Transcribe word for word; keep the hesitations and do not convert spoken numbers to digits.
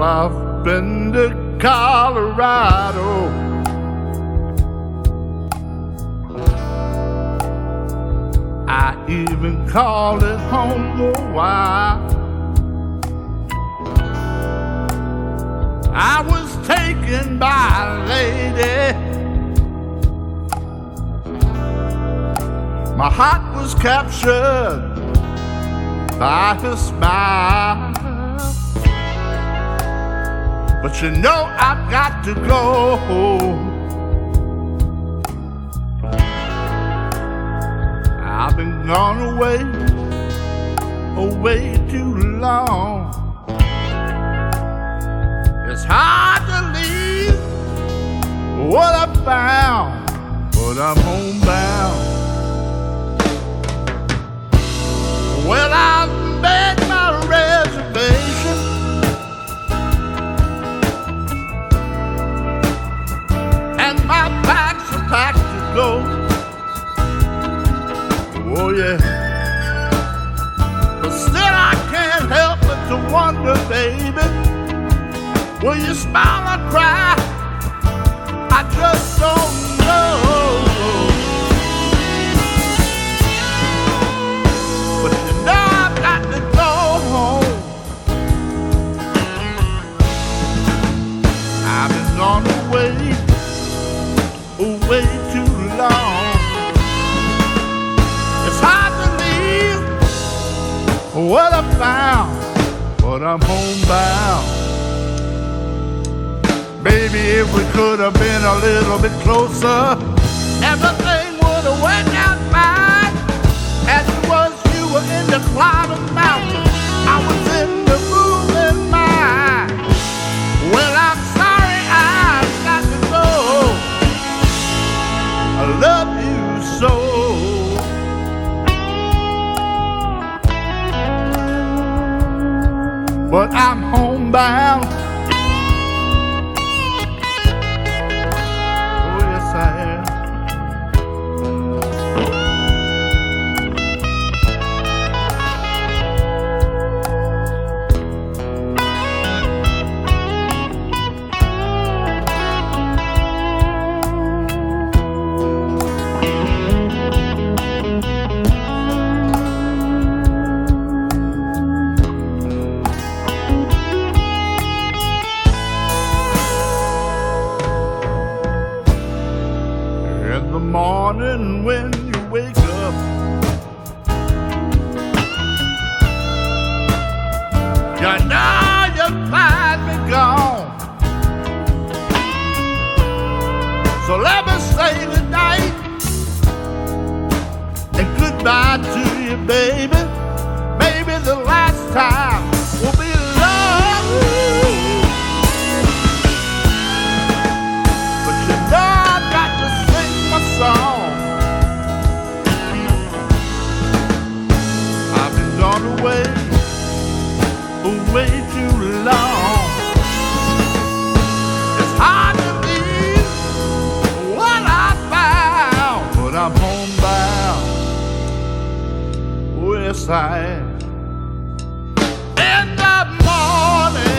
I've been to Colorado. I even called it home a while. I was taken by a lady. My heart was captured by her smile. But you know I've got to go. I've been gone away, away too long. It's hard to leave what I found, but I'm homebound. Well, I've made my reservation, and my bags are packed to go. Oh yeah, but still I can't help but to wonder, baby, will you smile or cry? I just don't know. But you know I've got to go home. I've been gone away, away too long. It's hard to leave what I found, but I'm homebound. Baby, if we could have been a little bit closer, everything would have worked out fine. As it was, you were in the cloud of mountains, I was in the moving mind. Well, I'm sorry I've got to go. I love you so. But I'm homebound. Oh, yes, I am. In the morning when you wake up, you know you find me gone. So let me say goodnight and goodbye to you, baby. Maybe the last time will be love. But you know I've got to sing my song. I've been gone away, away too long. It's hard to leave what I found, but I'm homebound. Oh, yes, I am. In the morning